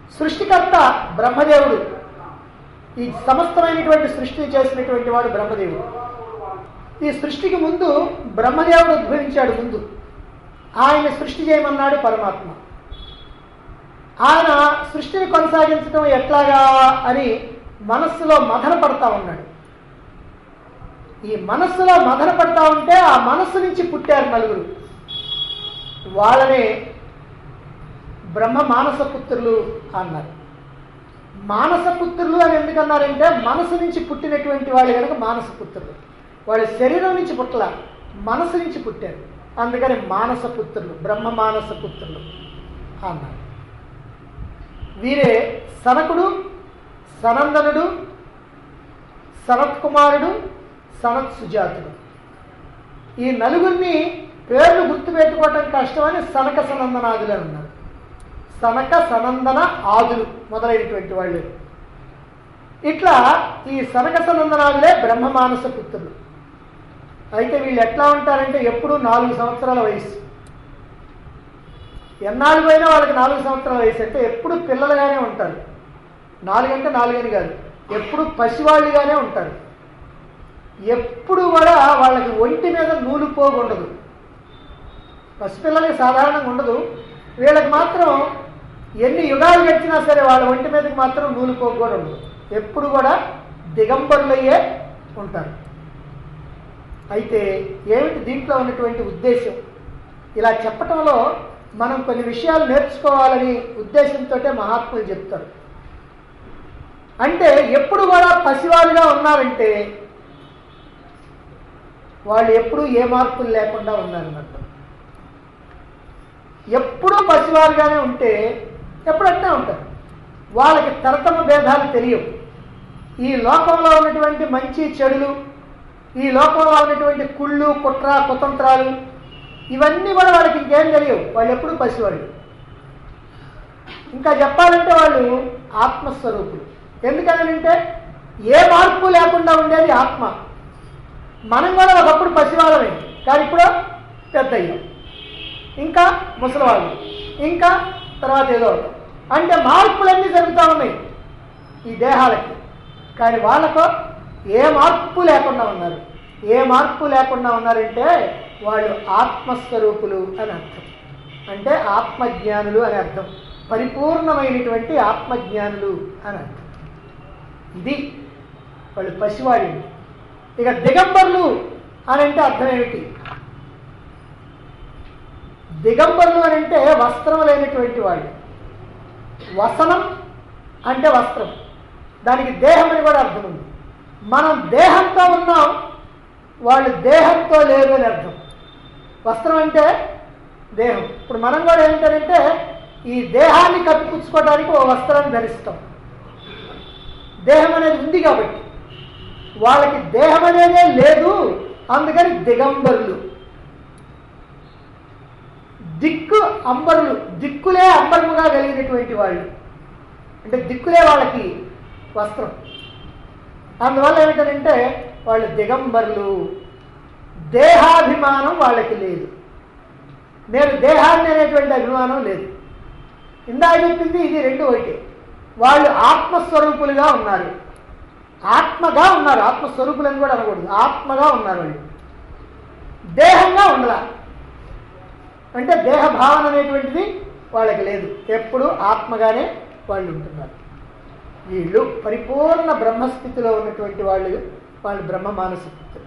సృష్టికర్త బ్రహ్మదేవుడు, ఈ సమస్తమైనటువంటి సృష్టిని చేసినటువంటి వాడు బ్రహ్మదేవుడు. ఈ సృష్టికి ముందు బ్రహ్మదేవుడు ఉద్భవించాడు. ముందు ఆయన సృష్టి చేయమన్నాడు పరమాత్మ. ఆయన సృష్టిని కొనసాగించడం ఎట్లాగా అని మనస్సులో మదన పడతా ఉన్నాడు. ఈ మనస్సులో మదన పడతా ఉంటే ఆ మనస్సు నుంచి పుట్టారు నలుగురు. వాళ్ళనే బ్రహ్మ మానసపుత్రులు అన్నారు. మానసపుత్రులు అని ఎందుకన్నారంటే మనసు నుంచి పుట్టినటువంటి వాళ్ళు కనుక మానసపుత్రులు. వాళ్ళు శరీరం నుంచి పుట్టల, మనసు నుంచి పుట్టారు. అందుకని మానసపుత్రులు, బ్రహ్మ మానసపుత్రులు అన్నారు. వీరే సనకుడు, సనందనుడు, సనత్కుమారుడు, సనత్ సుజాతుడు. ఈ నలుగురిని పేర్లు గుర్తుపెట్టుకోవటం కష్టమని సనక సనందనాదులు అని ఉన్నారు. సనక సనందన ఆదులు మొదలైనటువంటి వాళ్ళు. ఇట్లా ఈ సనక సనందనాదులే బ్రహ్మ మానస పుత్రులు. అయితే వీళ్ళు ఎట్లా ఉంటారంటే ఎప్పుడు 4 సంవత్సరాల వయసు. ఎన్నాళ్ళు పోయినా వాళ్ళకి 4 సంవత్సరాల వయసు అంటే ఎప్పుడు పిల్లలుగానే ఉంటారు. 4 అంటే 4 అని కాదు, ఎప్పుడు పసివాళ్ళుగానే ఉంటారు. ఎప్పుడు కూడా వాళ్ళకి ఒంటి మీద నూలు పోగు ఉండదు. పసిపిల్లలకి సాధారణంగా ఉండదు, వీళ్ళకి మాత్రం ఎన్ని యుగాలు గడిచినా సరే వాళ్ళ ఒంటి మీదకి మాత్రం నూలు పోగు కూడా ఉండదు. ఎప్పుడు కూడా దిగంబరులయ్యే ఉంటారు. అయితే ఏమిటి దీంట్లో ఉన్నటువంటి ఉద్దేశం? ఇలా చెప్పటంలో మనం కొన్ని విషయాలు నేర్చుకోవాలని ఉద్దేశంతో మహాత్ములు చెప్తారు. అంటే ఎప్పుడు కూడా పసివాళ్ళుగా ఉన్నారంటే వాళ్ళు ఎప్పుడూ ఏ మార్పులు లేకుండా ఉన్నారన్నమాట. ఎప్పుడూ పసివారుగానే ఉంటే ఎప్పుడంటే ఉంటారు. వాళ్ళకి తరతమ భేదాలు తెలియవు. ఈ లోకంలో ఉన్నటువంటి మంచి చెడులు, ఈ లోకంలో ఉన్నటువంటి కుళ్ళు కుట్ర కుతంత్రాలు ఇవన్నీ కూడా వాళ్ళకి ఇంకేం తెలియవు. వాళ్ళు ఎప్పుడూ పసివాళ్ళు. ఇంకా చెప్పాలంటే వాళ్ళు ఆత్మస్వరూపులు. ఎందుకనంటే ఏ మార్పు లేకుండా ఉండేది ఆత్మ. మనం కూడా ఒకప్పుడు పసివాళ్ళమే, కానీ ఇప్పుడు పెద్ద అయ్యాం, ఇంకా ముసలివాళ్ళు, ఇంకా తర్వాత ఏదో అంటే మార్పులన్నీ జరుగుతూ ఉన్నాయి ఈ దేహాలకి. కానీ వాళ్ళకు ఏ మార్పు లేకుండా ఉన్నారు. ఏ మార్పు లేకుండా ఉన్నారంటే వాళ్ళు ఆత్మస్వరూపులు అని అర్థం. అంటే ఆత్మజ్ఞానులు అని అర్థం. పరిపూర్ణమైనటువంటి ఆత్మజ్ఞానులు అని అర్థం. ఇది వాళ్ళు పసివాళ్ళు. ఇక దిగంబరులు అని అంటే అర్థం ఏమిటి? దిగంబరులు అని అంటే వస్త్రం లేనటువంటి వాళ్ళు. వసనం అంటే వస్త్రం, దానికి దేహం అని కూడా అర్థం ఉంది. మనం దేహంతో ఉన్నాం, వాళ్ళు దేహంతో లేరు అని అర్థం. వస్త్రం అంటే దేహం. ఇప్పుడు మనం కూడా ఏంటంటే ఈ దేహాన్ని కప్పిపుచ్చుకోవడానికి ఓ వస్త్రాన్ని ధరిస్తాం. దేహం అనేది ఉంది కాబట్టి. వాళ్ళకి దేహం అనేదే లేదు, అందుకని దిగంబరులు. దిక్కు అంబరులు, దిక్కులే అంబరముగా కలిగినటువంటి వాళ్ళు. అంటే దిక్కులే వాళ్ళకి వస్త్రం. అందువల్ల ఏమిటంటే వాళ్ళు దిగంబరులు. దేహాభిమానం వాళ్ళకి లేదు. నేను దేహాన్ని అనేటువంటి అభిమానం లేదు. ఇందాక చెప్పింది ఇది రెండు ఒకటి. వాళ్ళు ఆత్మస్వరూపులుగా ఉన్నారు. ఆత్మగా ఉన్నారు. ఆత్మస్వరూపులని కూడా అనకూడదు, ఆత్మగా ఉన్నారు. వాళ్ళు దేహంగా ఉండాల అంటే దేహ భావన అనేటువంటిది వాళ్ళకి లేదు. ఎప్పుడు ఆత్మగానే వాళ్ళు ఉంటున్నారు. వీళ్ళు పరిపూర్ణ బ్రహ్మస్థితిలో ఉన్నటువంటి వాళ్ళు బ్రహ్మ మానస పుత్రులు.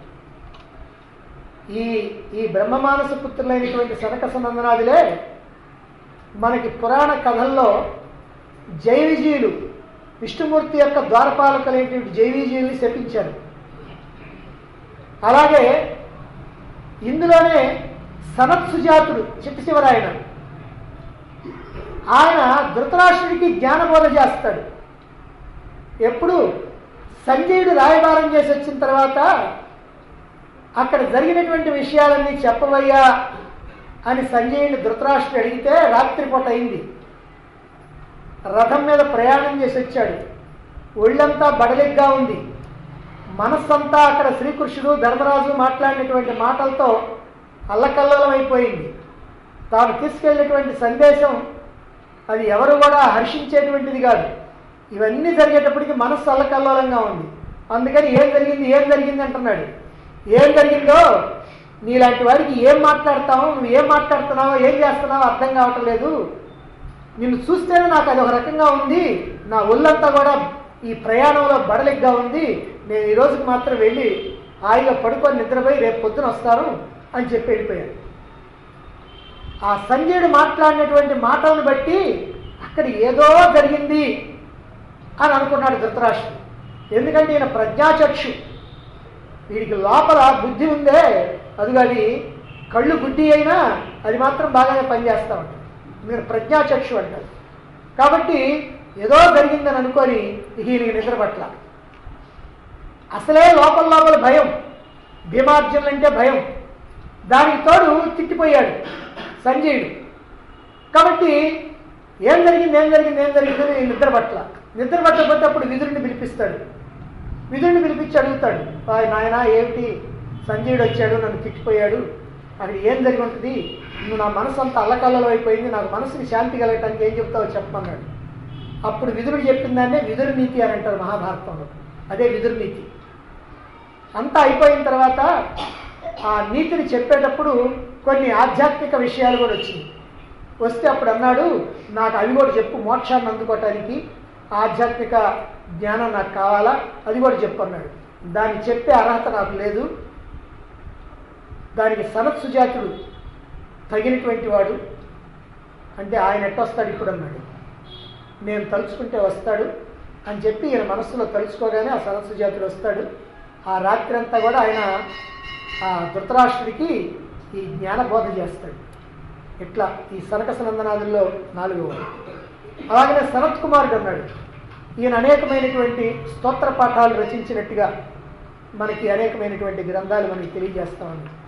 ఈ బ్రహ్మ మానస పుత్రులైనటువంటి సనక సనందనాదులే మనకి పురాణ కథల్లో జైవిజీయులు, విష్ణుమూర్తి యొక్క ద్వారపాలకులైనటువంటి జైవిజీయుల్ని శపించారు. అలాగే ఇందులోనే సనత్ సుజాతుడు చిట్ట చివరాయన, ఆయన ధృతరాష్ట్రుడికి జ్ఞానబోధ చేస్తాడు. ఎప్పుడు సంజయుడు రాయబారం చేసి వచ్చిన తర్వాత అక్కడ జరిగినటువంటి విషయాలన్నీ చెప్పవయ్యా అని సంజయుడిని ధృతరాష్ట్రుడు అడిగితే రాత్రిపూట అయింది. రథం మీద ప్రయాణం చేసి వచ్చాడు. ఒళ్ళంతా బడలిగ్గా ఉంది. మనస్సంతా అక్కడ శ్రీకృష్ణుడు ధర్మరాజు మాట్లాడినటువంటి మాటలతో అల్లకల్లోలం అయిపోయింది. తాను తీసుకెళ్ళినటువంటి సందేశం అది ఎవరు కూడా హర్షించేటువంటిది కాదు. ఇవన్నీ జరిగేటప్పటికి మనస్సు అల్లకల్లోలంగా ఉంది. అందుకని ఏం జరిగింది అంటున్నాడు. ఏం జరిగిందో నీలాంటి వాడికి ఏం మాట్లాడతావు, నువ్వు ఏం మాట్లాడుతున్నావో ఏం చేస్తున్నావో అర్థం కావటం లేదు. నిన్ను చూస్తేనే నాకు అది ఒక రకంగా ఉంది, నా ఒళ్ళంతా కూడా ఈ ప్రయాణంలో బడలిగ్గా ఉంది. నేను ఈ రోజుకి మాత్రం వెళ్ళి హాయిగా పడుకొని నిద్రపోయి రేపు పొద్దున వస్తాను అని చెప్పి వెళ్ళిపోయాడు. ఆ సంజయుడు మాట్లాడినటువంటి మాటలను బట్టి అక్కడ ఏదో జరిగింది అని అనుకున్నాడు ధృతరాష్ట్రుడు. ఎందుకంటే ఈయన ప్రజ్ఞాచక్షు, వీడికి లోపల బుద్ధి ఉందే, అదిగో అది కళ్ళు బుద్ధి అయినా అది మాత్రం బాగానే పనిచేస్తూ ఉంటుంది. మీరు ప్రజ్ఞాచక్షు అంటారు. కాబట్టి ఏదో జరిగిందని అనుకొని ఈయనకి నిద్ర పట్ల. అసలే లోపల భయం, భీమార్జునులంటే భయం. దానికి తోడు తిట్టిపోయాడు సంజయుడు. కాబట్టి ఏం జరిగిందని నిద్ర పట్టకపోతే అప్పుడు విదురుని పిలిపిస్తాడు. విదురుని పిలిపించి అడుగుతాడు, నాయన ఏమిటి, సంజయుడు వచ్చాడు, నన్ను తిట్టిపోయాడు, అక్కడ ఏం జరిగి ఉంటుంది, నువ్వు నా మనసు అంతా అల్లకల్లలో అయిపోయింది, నాకు మనసుకి శాంతి కలగటానికి ఏం చెప్తావో చెప్పమన్నాడు. అప్పుడు విదురుడు చెప్పిన దాన్నే విదురు నీతి అని అంటారు మహాభారతంలో. అదే విదురు నీతి. అంతా అయిపోయిన తర్వాత ఆ నీతిని చెప్పేటప్పుడు కొన్ని ఆధ్యాత్మిక విషయాలు కూడా వచ్చింది. వస్తే అప్పుడు అన్నాడు, నాకు అవి కూడా చెప్పు, మోక్షాన్ని అందుకోవటానికి ఆధ్యాత్మిక జ్ఞానం నాకు కావాలా, అది కూడా చెప్పు అన్నాడు. దాన్ని చెప్పే అర్హత నాకు లేదు, దానికి సనత్ సుజాతుడు తగినటువంటి వాడు, అంటే ఆయన ఎట్టొస్తాడు ఇప్పుడు అన్నాడు. నేను తలుచుకుంటే వస్తాడు అని చెప్పి ఈయన మనస్సులో తలుచుకోగానే ఆ సనత్ సుజాతుడు వస్తాడు. ఆ రాత్రి అంతా కూడా ఆయన ఆ ధృతరాష్ట్రుడికి ఈ జ్ఞానబోధ చేస్తాడు. ఇట్లా ఈ సనకసనందనాదుల్లో 4వ. అలాగనే సనత్ కుమారుడు అన్నాడు. ఈయన అనేకమైనటువంటి స్తోత్ర పాఠాలు రచించినట్టుగా మనకి అనేకమైనటువంటి గ్రంథాలు మనకి తెలియజేస్తా ఉన్నాయి.